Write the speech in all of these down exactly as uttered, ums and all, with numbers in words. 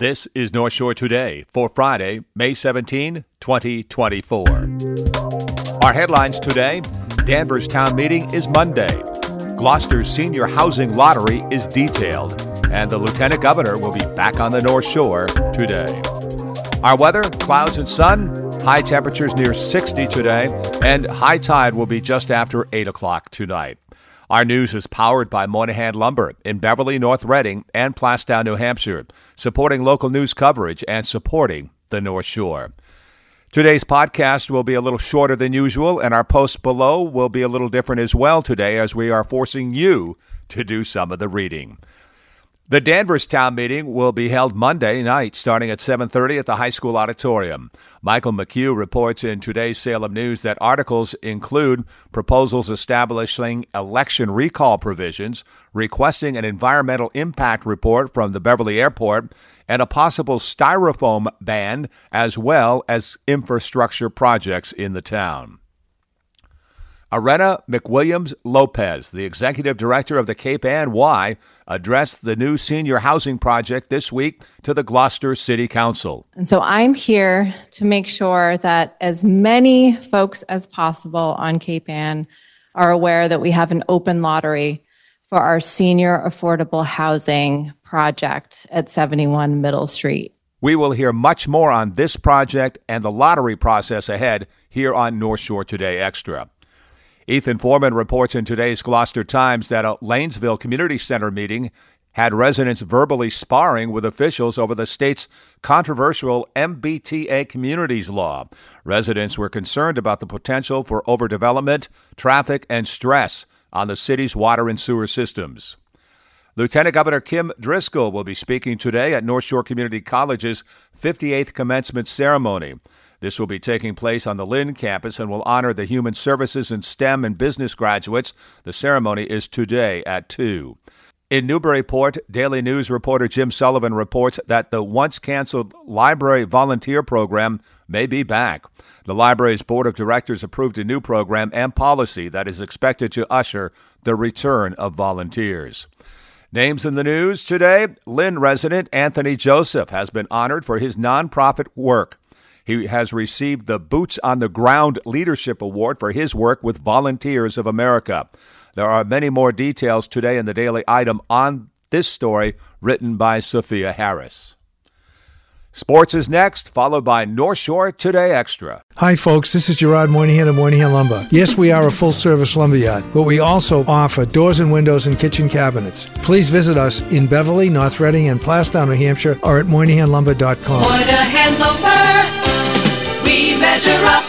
This is North Shore Today for Friday, May seventeenth, twenty twenty-four. Our headlines today: Danvers Town Meeting is Monday. Gloucester's Senior Housing Lottery is detailed. And the Lieutenant Governor will be back on the North Shore today. Our weather: clouds and sun. High temperatures near sixty today. And high tide will be just after eight o'clock tonight. Our news is powered by Moynihan Lumber in Beverly, North Reading, and Plastown, New Hampshire, supporting local news coverage and supporting the North Shore. Today's podcast will be a little shorter than usual, and our post below will be a little different as well today, as we are forcing you to do some of the reading. The Danvers Town Meeting will be held Monday night starting at seven thirty at the high school auditorium. Michael McHugh reports in today's Salem News that articles include proposals establishing election recall provisions, requesting an environmental impact report from the Beverly Airport, and a possible styrofoam ban, as well as infrastructure projects in the town. Arena McWilliams Lopez, the executive director of the Cape Ann Y, addressed the new senior housing project this week to the Gloucester City Council. And so I'm here to make sure that as many folks as possible on Cape Ann are aware that we have an open lottery for our senior affordable housing project at seventy-one Middle Street. We will hear much more on this project and the lottery process ahead here on North Shore Today Extra. Ethan Foreman reports in today's Gloucester Times that a Lanesville Community Center meeting had residents verbally sparring with officials over the state's controversial M B T A communities law. Residents were concerned about the potential for overdevelopment, traffic, and stress on the city's water and sewer systems. Lieutenant Governor Kim Driscoll will be speaking today at North Shore Community College's fifty-eighth commencement ceremony. This will be taking place on the Lynn campus and will honor the human services and STEM and business graduates. The ceremony is today at two. In Newburyport, Daily News reporter Jim Sullivan reports that the once-canceled library volunteer program may be back. The library's board of directors approved a new program and policy that is expected to usher the return of volunteers. Names in the news today: Lynn resident Anthony Joseph has been honored for his nonprofit work. He has received the Boots on the Ground Leadership Award for his work with Volunteers of America. There are many more details today in the daily item on this story written by Sophia Harris. Sports is next, followed by North Shore Today Extra. Hi, folks. This is Gerard Moynihan of Moynihan Lumber. Yes, we are a full-service lumberyard, but we also offer doors and windows and kitchen cabinets. Please visit us in Beverly, North Reading, and Plastown, New Hampshire, or at moynihan lumber dot com. Moynihan Lumber, we measure up.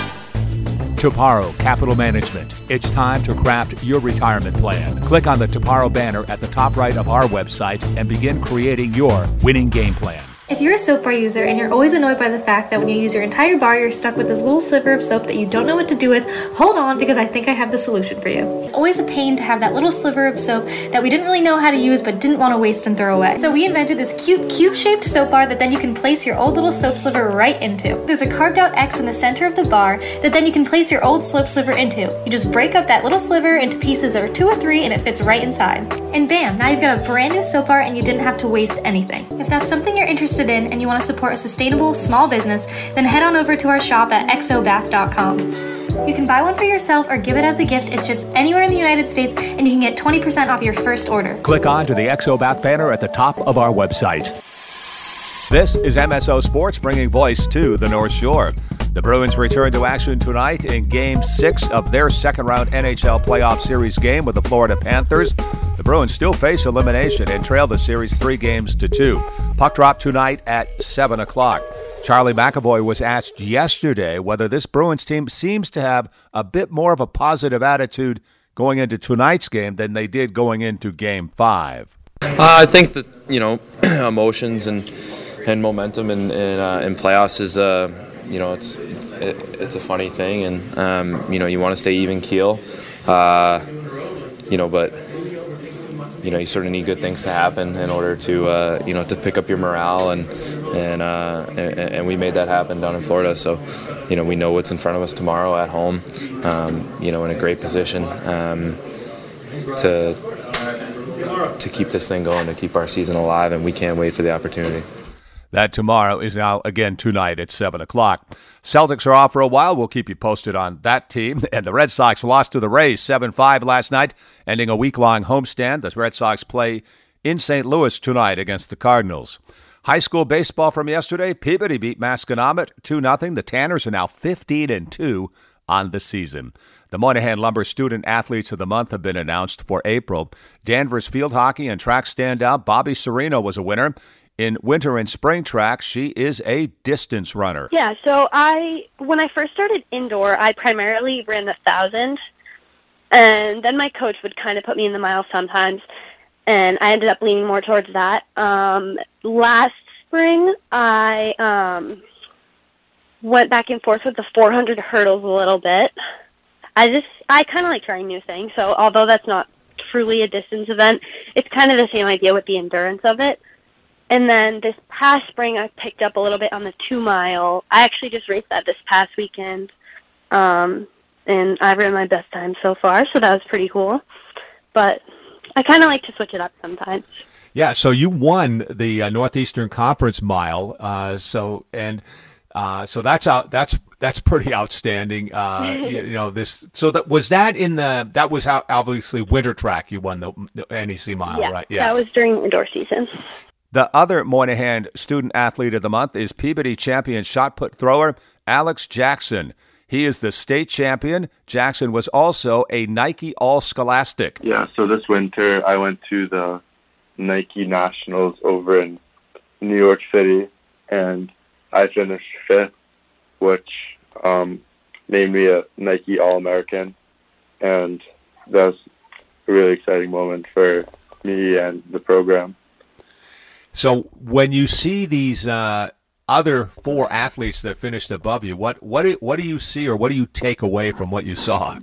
Toparo Capital Management. It's time to craft your retirement plan. Click on the Toparo banner at the top right of our website and begin creating your winning game plan. If you're a soap bar user and you're always annoyed by the fact that when you use your entire bar, you're stuck with this little sliver of soap that you don't know what to do with, hold on, because I think I have the solution for you. It's always a pain to have that little sliver of soap that we didn't really know how to use but didn't want to waste and throw away. So we invented this cute cube-shaped soap bar that then you can place your old little soap sliver right into. There's a carved out X in the center of the bar that then you can place your old soap sliver into. You just break up that little sliver into pieces of two or three and it fits right inside. And bam, now you've got a brand new soap bar and you didn't have to waste anything. If that's something you're interested in and you want to support a sustainable small business, then head on over to our shop at exobath dot com. You can buy one for yourself or give it as a gift. It ships anywhere in the United States and you can get twenty percent off your first order. Click on to the Exobath banner at the top of our website. This is M S O Sports, bringing voice to the North Shore. The Bruins return to action tonight in Game six of their second-round N H L playoff series game with the Florida Panthers. The Bruins still face elimination and trail the series three games to two. Puck drop tonight at seven o'clock. Charlie McAvoy was asked yesterday whether this Bruins team seems to have a bit more of a positive attitude going into tonight's game than they did going into Game five. Uh, I think that, you know, emotions and and momentum in in, uh, in playoffs is, uh, you know, it's it, it's a funny thing, and um, you know, you want to stay even keel, uh, you know, but you know, you sort of need good things to happen in order to uh, you know to pick up your morale, and and, uh, and and we made that happen down in Florida. So, you know, we know what's in front of us tomorrow at home, um, you know, in a great position um, to. to keep this thing going, to keep our season alive, and we can't wait for the opportunity. That tomorrow is now again tonight at seven o'clock. Celtics are off for a while. We'll keep you posted on that team. And the Red Sox lost to the Rays seven five last night, ending a week-long homestand. The Red Sox play in Saint Louis tonight against the Cardinals. High school baseball from yesterday. Peabody beat Masconomet two nothing. The Tanners are now fifteen and two on the season. The Moynihan Lumber Student Athletes of the Month have been announced for April. Danvers field hockey and track standout Bobby Serino was a winner. In winter and spring track, she is a distance runner. Yeah, so I, when I first started indoor, I primarily ran the thousand, and then my coach would kind of put me in the miles sometimes, and I ended up leaning more towards that. Um, last spring, I um, went back and forth with the four hundred hurdles a little bit. I just, I kind of like trying new things, so although that's not truly a distance event, it's kind of the same idea with the endurance of it. And then this past spring, I picked up a little bit on the two-mile. I actually just raced that this past weekend, um, and I've ran my best time so far, so that was pretty cool. But I kind of like to switch it up sometimes. Yeah, so you won the uh, Northeastern Conference Mile, uh, so and uh, so that's out. That's that's pretty outstanding. Uh, you, you know this. So that was that in the that was how obviously winter track. You won the, the N E C Mile, yeah, right? Yeah, that was during indoor season. The other Moynihan Student Athlete of the Month is Peabody champion shot put thrower Alex Jackson. He is the state champion. Jackson was also a Nike All-Scholastic. Yeah, so this winter I went to the Nike Nationals over in New York City, and I finished fifth, which um, made me a Nike All-American, and that was a really exciting moment for me and the program. So when you see these uh, other four athletes that finished above you, what what do, what do you see or what do you take away from what you saw?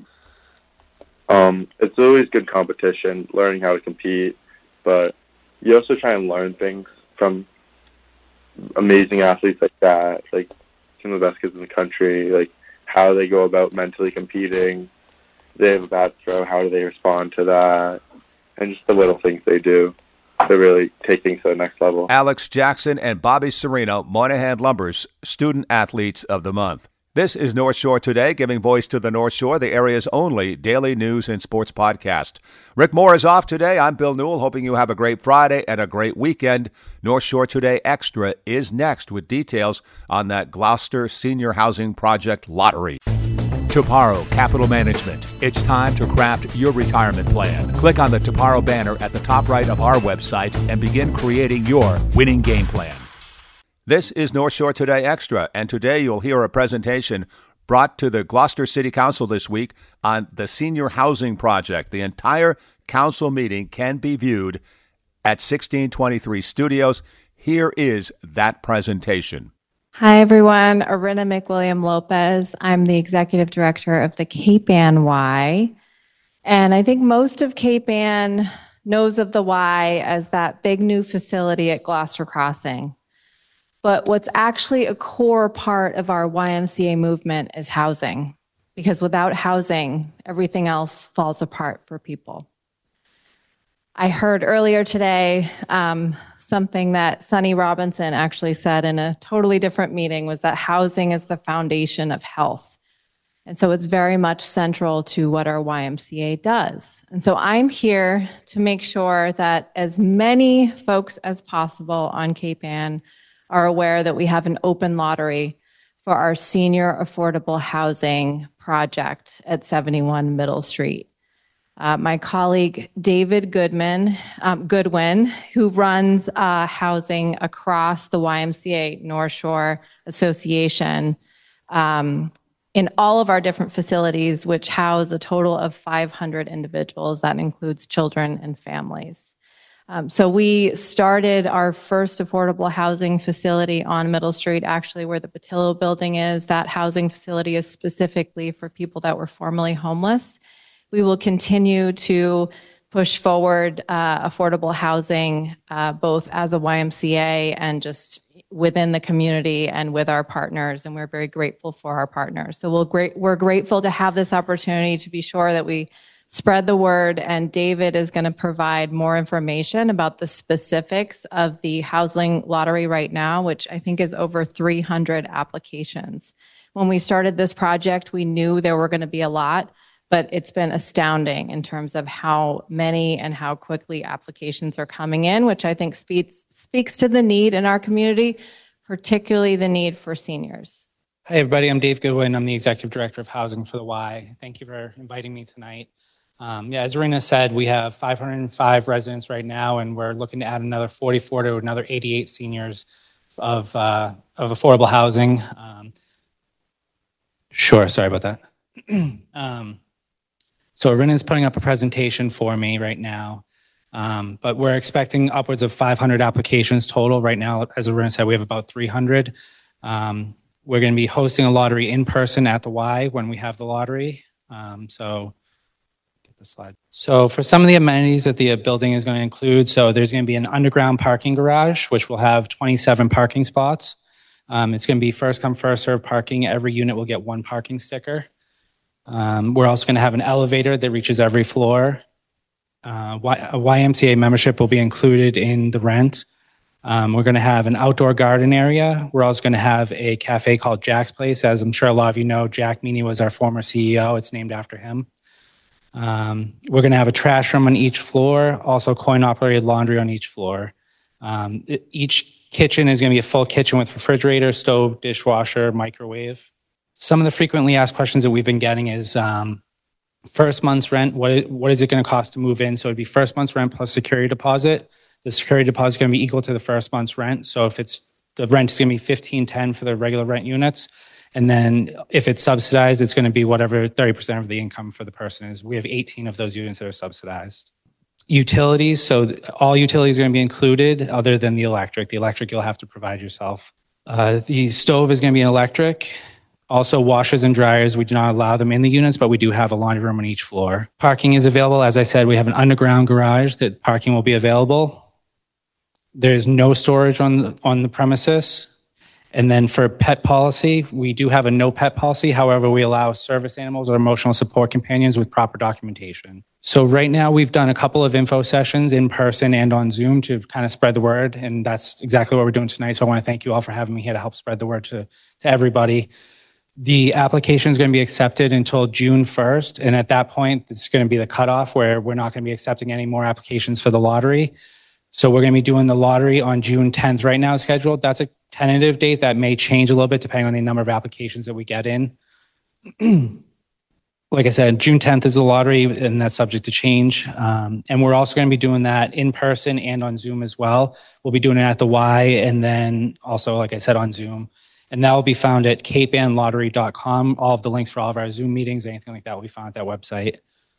Um, it's always good competition, learning how to compete, but you also try and learn things from amazing athletes like that, like some of the best kids in the country, like how they go about mentally competing. They have a bad throw, how do they respond to that, and just the little things they do to really take things to the next level. Alex Jackson and Bobby Serino, Moynihan Lumber's Student Athletes of the Month. This is North Shore Today, giving voice to the North Shore, the area's only daily news and sports podcast. Rick Moore is off today. I'm Bill Newell, hoping you have a great Friday and a great weekend. North Shore Today Extra is next with details on that Gloucester Senior Housing Project lottery. Toparo Capital Management. It's time to craft your retirement plan. Click on the Toparo banner at the top right of our website and begin creating your winning game plan. This is North Shore Today Extra, and today you'll hear a presentation brought to the Gloucester City Council this week on the Senior Housing Project. The entire council meeting can be viewed at sixteen twenty-three Studios. Here is that presentation. Hi, everyone. Arina McWilliam Lopez. I'm the executive director of the Cape Ann Y. And I think most of Cape Ann knows of the Y as that big new facility at Gloucester Crossing. But what's actually a core part of our Y M C A movement is housing, because without housing, everything else falls apart for people. I heard earlier today um, something that Sonny Robinson actually said in a totally different meeting, was that housing is the foundation of health. And so it's very much central to what our Y M C A does. And so I'm here to make sure that as many folks as possible on Cape Ann are aware that we have an open lottery for our senior affordable housing project at seventy-one Middle Street. Uh, my colleague David Goodman, um, Goodwin, who runs uh, housing across the Y M C A North Shore Association, um, in all of our different facilities, which house a total of five hundred individuals. That includes children and families. Um, so we started our first affordable housing facility on Middle Street, actually where the Patillo building is. That housing facility is specifically for people that were formerly homeless. We will continue to push forward uh, affordable housing, uh, both as a Y M C A and just within the community and with our partners, and we're very grateful for our partners. So we'll great, we're grateful to have this opportunity to be sure that we spread the word, and David is going to provide more information about the specifics of the housing lottery right now, which I think is over three hundred applications. When we started this project, we knew there were going to be a lot, but it's been astounding in terms of how many and how quickly applications are coming in, which I think speaks, speaks to the need in our community, particularly the need for seniors. Hi, everybody. I'm Dave Goodwin. I'm the Executive Director of Housing for the Y. Thank you for inviting me tonight. Um, yeah, as Rena said, we have five hundred five residents right now, and we're looking to add another forty-four to another eighty-eight seniors of uh, of affordable housing. Um, sure, sorry about that. um, so Rena's putting up a presentation for me right now, um, but we're expecting upwards of five hundred applications total. Right now, as Rena said, we have about three hundred. Um, we're going to be hosting a lottery in person at the Y when we have the lottery. Um, so. Slide. So for some of the amenities that the building is going to include, so there's going to be an underground parking garage, which will have twenty-seven parking spots. Um, it's going to be first come, first serve parking. Every unit will get one parking sticker. Um, we're also going to have an elevator that reaches every floor. Uh, y- a Y M C A membership will be included in the rent. Um, we're going to have an outdoor garden area. We're also going to have a cafe called Jack's Place. As I'm sure a lot of you know, Jack Meany was our former C E O. It's named after him. Um, we're going to have a trash room on each floor, also coin-operated laundry on each floor. Um, it, each kitchen is going to be a full kitchen with refrigerator, stove, dishwasher, microwave. Some of the frequently asked questions that we've been getting is um, first month's rent, what, what is it going to cost to move in? So it'd be first month's rent plus security deposit. The security deposit is going to be equal to the first month's rent. So if it's the rent is going to be fifteen ten for the regular rent units. And then if it's subsidized, it's going to be whatever thirty percent of the income for the person is. We have eighteen of those units that are subsidized. Utilities, so all utilities are going to be included other than the electric. The electric you'll have to provide yourself. Uh, the stove is going to be an electric. Also washers and dryers, we do not allow them in the units, but we do have a laundry room on each floor. Parking is available. As I said, we have an underground garage that parking will be available. There's no storage on, on the premises. And then for pet policy, we do have a no pet policy. However, we allow service animals or emotional support companions with proper documentation. So right now we've done a couple of info sessions in person and on Zoom to kind of spread the word. And that's exactly what we're doing tonight. So I want to thank you all for having me here to help spread the word to, to everybody. The application is going to be accepted until June first. And at that point, it's going to be the cutoff where we're not going to be accepting any more applications for the lottery. So we're going to be doing the lottery on June tenth right now scheduled. That's a tentative date that may change a little bit depending on the number of applications that we get in. Like I said, June tenth is the lottery, and that's subject to change. Um, and we're also going to be doing that in person and on Zoom as well. We'll be doing it at the Y and then also, like I said, on Zoom. And that will be found at cape ann lottery dot com. All of the links for all of our Zoom meetings, anything like that will be found at that website.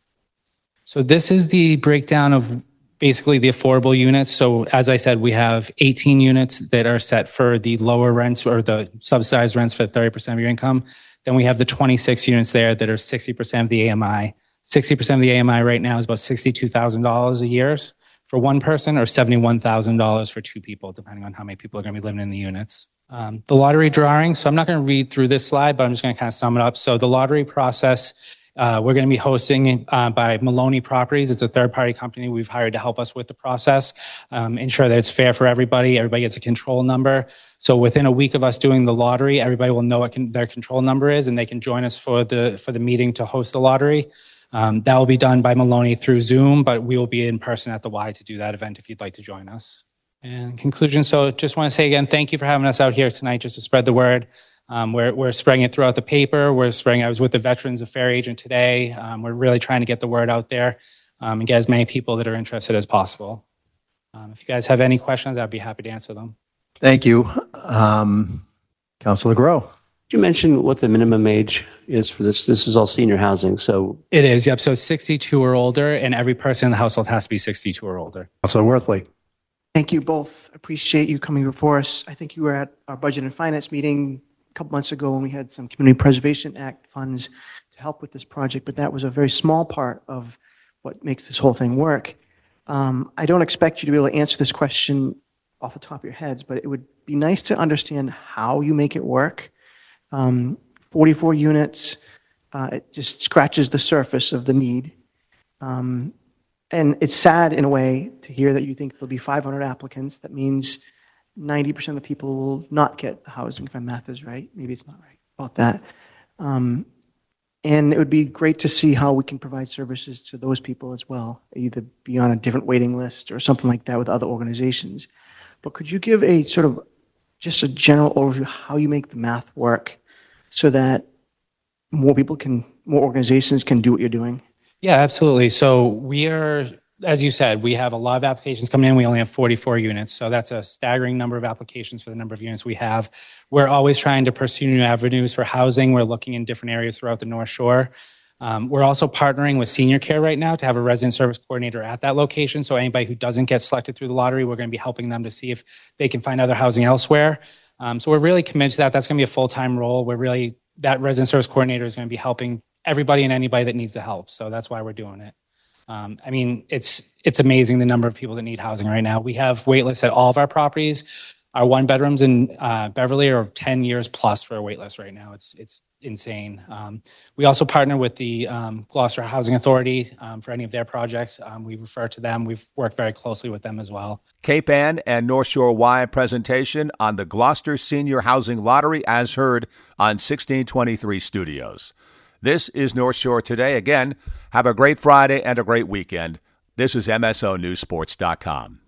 So this is the breakdown of basically the affordable units. So as I said, we have eighteen units that are set for the lower rents or the subsidized rents for thirty percent of your income. Then we have the twenty-six units there that are sixty percent of the A M I. sixty percent of the A M I right now is about sixty-two thousand dollars a year for one person or seventy-one thousand dollars for two people, depending on how many people are going to be living in the units. Um, the lottery drawing, so I'm not going to read through this slide, but I'm just going to kind of sum it up. So the lottery process, Uh, we're going to be hosting uh, by Maloney Properties. It's a third-party company we've hired to help us with the process, um, ensure that it's fair for everybody. Everybody gets a control number. So within a week of us doing the lottery, everybody will know what can, their control number is, and they can join us for the for the meeting to host the lottery. Um, that will be done by Maloney through Zoom, but we will be in person at the Y to do that event if you'd like to join us. And in conclusion, so just want to say again, thank you for having us out here tonight just to spread the word. Um, we're, we're spreading it throughout the paper. We're spreading, I was with the Veterans Affairs agent today. Um, we're really trying to get the word out there um, and get as many people that are interested as possible. Um, if you guys have any questions, I'd be happy to answer them. Thank you. Um, Councilor Groh. Did you mention what the minimum age is for this? This is all senior housing, so. It is, yep. So it's sixty-two or older, and every person in the household has to be sixty-two or older. Councilor Worthley. Thank you both. Appreciate you coming before us. I think you were at our Budget and Finance meeting a couple months ago when we had some Community Preservation Act funds to help with this project, but that was a very small part of what makes this whole thing work. Um, I don't expect you to be able to answer this question off the top of your heads, but it would be nice to understand how you make it work. Um, forty-four units, uh, it just scratches the surface of the need. Um, and it's sad in a way to hear that you think there'll be five hundred applicants. That means ninety percent of the people will not get the housing, if my math is right. Maybe it's not right about that. Um, and it would be great to see how we can provide services to those people as well, either be on a different waiting list or something like that with other organizations. But could you give a sort of just a general overview of how you make the math work so that more people can, more organizations can do what you're doing? Yeah, absolutely. So we are, as you said, we have a lot of applications coming in. We only have forty-four units. So that's a staggering number of applications for the number of units we have. We're always trying to pursue new avenues for housing. We're looking in different areas throughout the North Shore. Um, we're also partnering with Senior Care right now to have a resident service coordinator at that location. So anybody who doesn't get selected through the lottery, we're going to be helping them to see if they can find other housing elsewhere. Um, so we're really committed to that. That's going to be a full-time role. We're really, that resident service coordinator is going to be helping everybody and anybody that needs the help. So that's why we're doing it. Um, I mean, it's it's amazing the number of people that need housing right now. We have wait lists at all of our properties. Our one bedrooms in uh, Beverly are ten years plus for a wait list right now. It's it's insane. Um, we also partner with the um, Gloucester Housing Authority um, for any of their projects. Um, we refer to them. We've worked very closely with them as well. Cape Ann and North Shore Y presentation on the Gloucester Senior Housing Lottery as heard on sixteen twenty-three Studios. This is North Shore Today. Again, have a great Friday and a great weekend. This is M S O News Sports dot com.